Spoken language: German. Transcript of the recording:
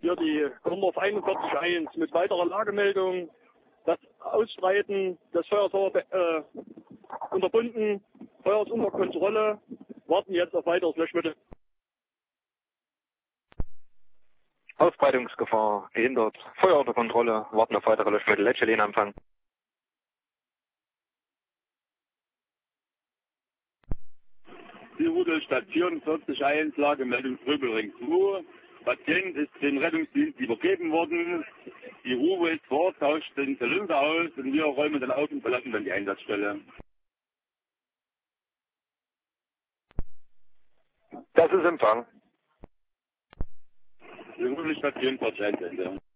hier die Nummer 41.1 mit weiterer Lagemeldung, das Ausstreiten des Feuers unterbunden, Feuer ist unter Kontrolle, warten jetzt auf weiteres Löschmittel. Ausbreitungsgefahr gehindert, Feuer unter Kontrolle, warten auf weitere Löschmittel, Lechelin-Empfang. Station 40.1, Lagemeldung Tröbelring 2. Patient ist dem Rettungsdienst übergeben worden. Die Ruhe ist vor, tauscht den Zylinder aus und wir räumen dann auf und verlassen dann die Einsatzstelle. Das ist Empfang. Die Station 40.1.